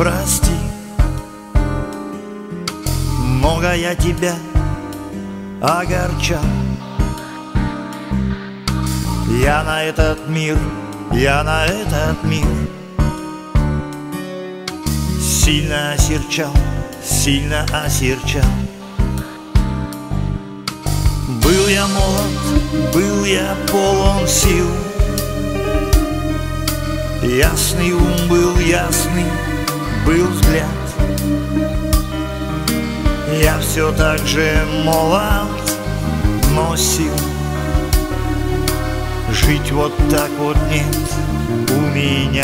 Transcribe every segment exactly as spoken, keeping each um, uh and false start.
прости, много я тебя огорчал. Я на этот мир, я на этот мир сильно осерчал, сильно осерчал. Был я молод, был я полон сил, ясный ум был, ясный был взгляд. Я все так же молод, но сил жить вот так вот нет у меня.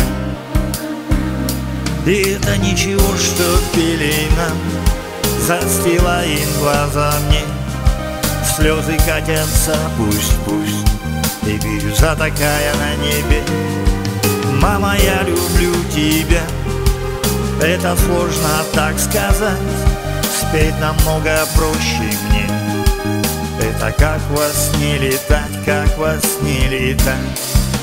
И это ничего, что пелена застилает глаза мне. Слезы катятся, пусть, пусть, и бирюза такая на небе. Мама, я люблю тебя, это сложно так сказать. Спеть намного проще мне. Это как во сне летать, как во сне летать.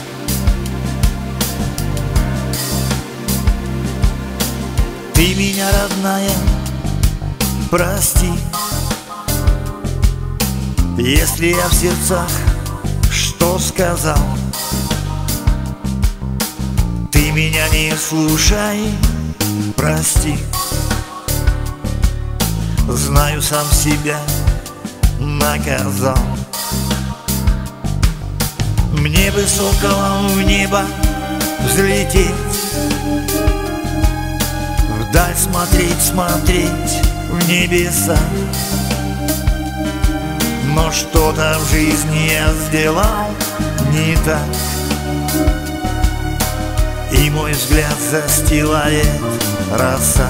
Ты меня, родная, прости, если я в сердцах что сказал. Ты меня не слушай, прости, знаю, сам себя наказал. Мне бы соколом в небо взлететь, вдаль смотреть, смотреть в небеса. Но что-то в жизни я сделал не так, и мой взгляд застилает роса.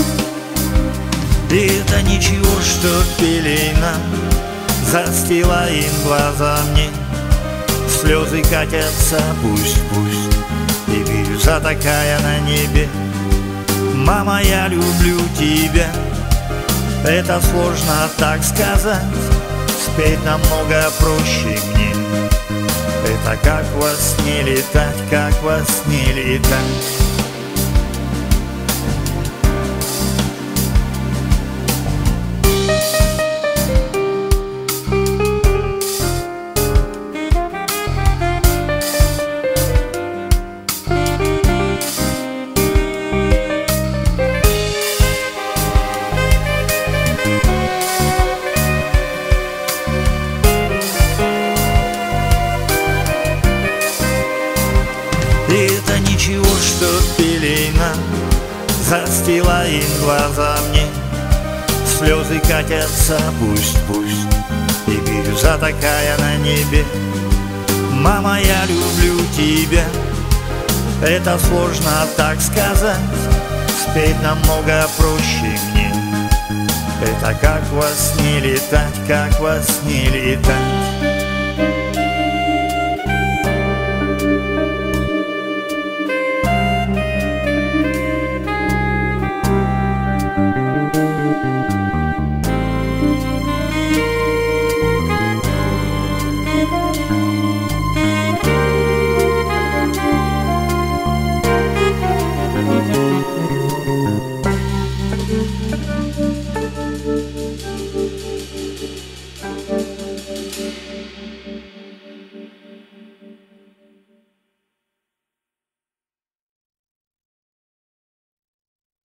И это ничего, что пелена застилает глаза мне. Слезы катятся, пусть, пусть, и бирюза такая на небе. Мама, я люблю тебя, это сложно так сказать. Спеть намного проще мне. Это как во сне летать, как во сне летать. И это ничего, что пелена застилает глаза мне. Слезы катятся, пусть, пусть, и бирюза такая на небе. Мама, я люблю тебя, это сложно так сказать. Спеть намного проще мне. Это как во сне летать, как во сне летать.